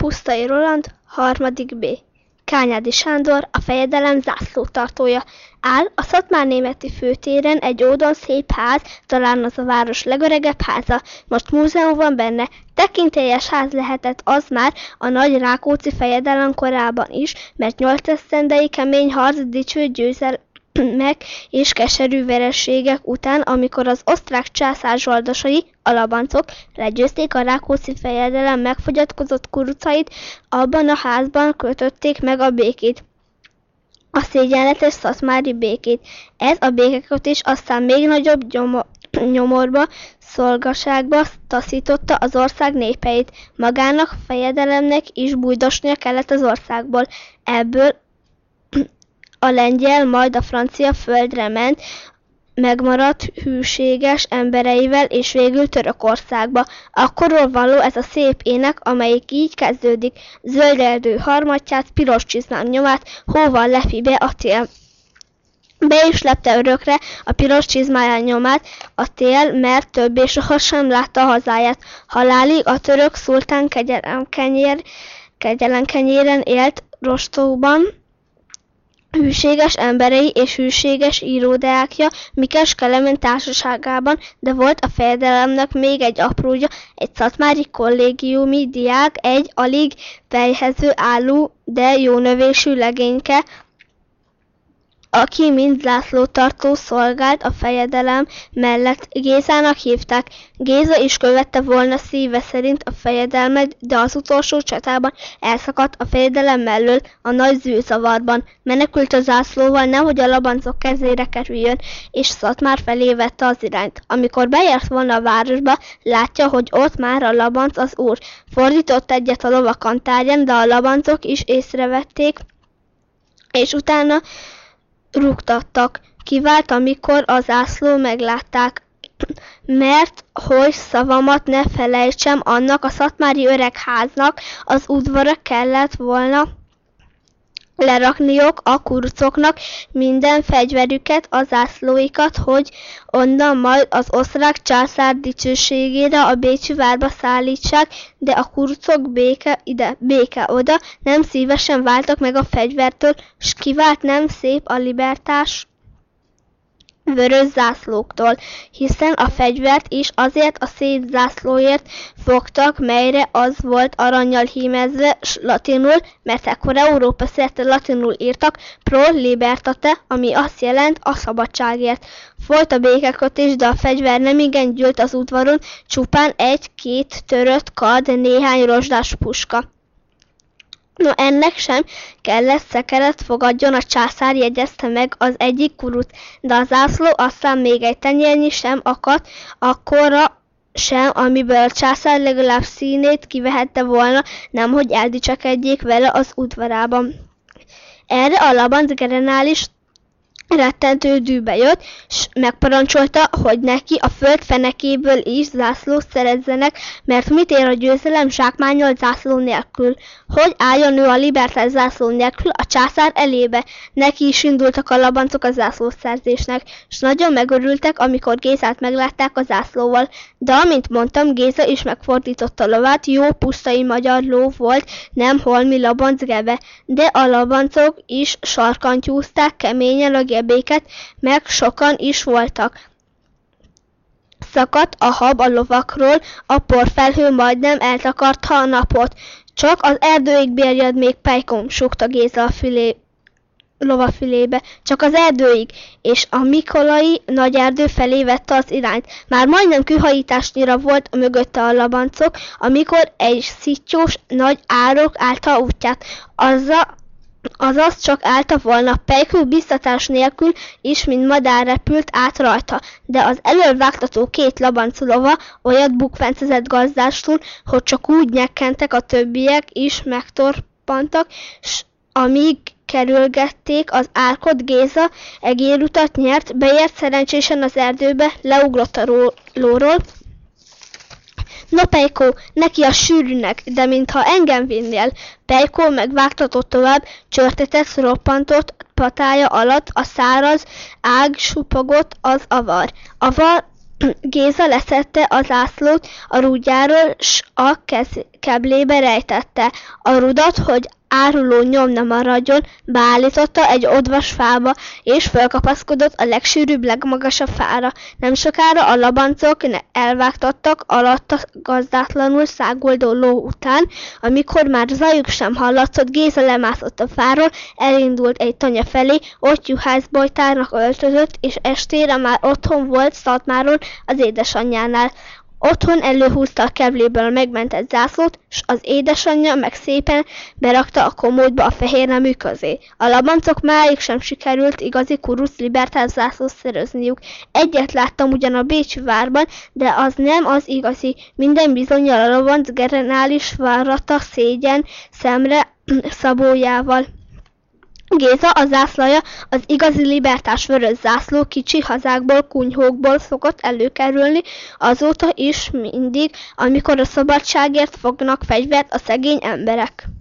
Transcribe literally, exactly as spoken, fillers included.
Pusztai Roland, harmadik B. Kányádi Sándor, a fejedelem zászlótartója. Áll a szatmárnémeti főtéren egy ódon szép ház, talán az a város legöregebb háza. Most múzeum van benne. Tekintélyes ház lehetett az már a nagy Rákóczi fejedelem korában is, mert nyolcesztendei kemény harc, dicső győzelmek és keserű vereségek után, amikor az osztrák császár zsoldosai, a labancok legyőzték a Rákóczi fejedelem megfogyatkozott kurucait, abban a házban kötötték meg a békét. A szégyenletes szatmári békét. Ez a békekötés aztán még nagyobb gyomor, nyomorba, szolgaságba taszította az ország népeit. Magának, fejedelemnek is bújdosnia kellett az országból. Ebből a lengyel, majd a francia földre ment, megmaradt hűséges embereivel, és végül Törökországba. Akkorról való ez a szép ének, amelyik így kezdődik. Zöld erdő harmatját, piros csizmám nyomát, hóval lepi be a tél. Be is lepte örökre a piros csizmáján nyomát a tél, mert többé sohasem látta a hazáját. Halálig a török szultán kegyelenkenyér, kegyelenkenyéren élt Rostóban, hűséges emberei és hűséges íródeákja Mikes Kelemen társaságában, de volt a fejedelemnek még egy aprója, egy szatmári kollégiumi diák, egy alig fejhező álló, de jó növésű legényke, aki mind zászlótartó szolgált a fejedelem mellett. Gézának hívták. Géza is követte volna szíve szerint a fejedelmet, de az utolsó csatában elszakadt a fejedelem mellől a nagy zűrzavarban. Menekült a zászlóval, nehogy a labancok kezére kerüljön, és Szatmár felé vette az irányt. Amikor beért volna a városba, látja, hogy ott már a labanc az úr. Fordított egyet a lovakantárján, de a labancok is észrevették, és utána rúgtattak. Kivált, amikor a zászló meglátták, mert hogy szavamat ne felejtsem, annak a szatmári öregháznak az udvara kellett volna lerakniok a kurucoknak minden fegyverüket, a zászlóikat, hogy onnan majd az osztrák császár dicsőségére a bécsi várba szállítsák, de a kurucok béke ide, béke oda, nem szívesen váltak meg a fegyvertől, s kivált nem szép a libertás vörös zászlóktól, hiszen a fegyvert is azért a szép zászlóért fogtak, melyre az volt arannyal hímezve s latinul, mert ekkor Európa szerte latinul írtak, pro libertate, ami azt jelent a szabadságért. Folyt a békekötés, de a fegyver nem igen gyűlt az udvaron, csupán egy-két törött kard, néhány rozsdás puska. No, ennek sem kellett szekeret fogadjon, a császár, jegyezte meg az egyik kuruc, de a zászló aztán még egy tenyérnyi sem akadt, akkora sem, amiből a császár legalább színét kivehette volna, nemhogy eldicsekedjék vele az udvarában. Erre a labanc generális rettentő dűbe jött, s megparancsolta, hogy neki a föld fenekéből is zászlót szerezzenek, mert mit ér a győzelem zsákmányolt zászló nélkül? Hogy álljon ő a libertás zászló nélkül a császár elébe? Neki is indultak a labancok a zászlószerzésnek, s nagyon megörültek, amikor Gézát meglátták a zászlóval. De amint mondtam, Géza is megfordította lovát, jó pusztai magyar ló volt, nem holmi labanc gebe, de a labancok is sarkantyúzták keményen a gebéket, meg sokan is voltak. Szakadt a hab a lovakról, a porfelhő majdnem eltakarta a napot. Csak az erdőig bérjed még, Pejkom, súgta Géza a fülé, lova fülébe. Csak az erdőig, és a Mikolai nagy erdő felé vette az irányt. Már majdnem kőhajításnyira volt mögötte a labancok, amikor egy szittyós nagy árok állta útját. Azzal Azaz csak állta volna, Pejkő biztatás nélkül is, mint madár repült át rajta, de az elölvágtató két labanc lova olyat bukfencezett gazdástul, hogy csak úgy nyekkentek, a többiek is megtorpantak, s amíg kerülgették az árkot, Géza egérutat nyert, beért szerencsésen az erdőbe, leugrott a lóról. No, Pejkó, neki a sűrűnek, de mintha engem vinnél. Pejkó megvágtatott tovább, csörtetett, roppantott patája alatt, a száraz ág supogott az avar. Avar Géza leszedte az zászlót a rúdjáról, s a kez, keblébe rejtette. A rudat, hogy áruló nyom ne maradjon, beállította egy odvas fába, és fölkapaszkodott a legsűrűbb, legmagasabb fára. Nem sokára a labancok elvágtattak alatta gazdátlanul száguldó ló után, amikor már zajuk sem hallatszott, Géza lemászott a fáról, elindult egy tanya felé, ott juhászbojtárnak öltözött, és estére már otthon volt Szatmáron az édesanyjánál. Otthon előhúzta a kebléből a megmentett zászlót, s az édesanyja meg szépen berakta a komódba a fehér nemű közé. A labancok máig sem sikerült igazi kurusz libertás zászlót szerezniük. Egyet láttam ugyan a bécsi várban, de az nem az igazi. Minden bizonnyal a labanc generális varrata szégyen szemre szabójával. Géza, a zászlaja, az igazi libertás vörös zászló kicsi hazákból, kunyhókból szokott előkerülni, azóta is mindig, amikor a szabadságért fognak fegyvert a szegény emberek.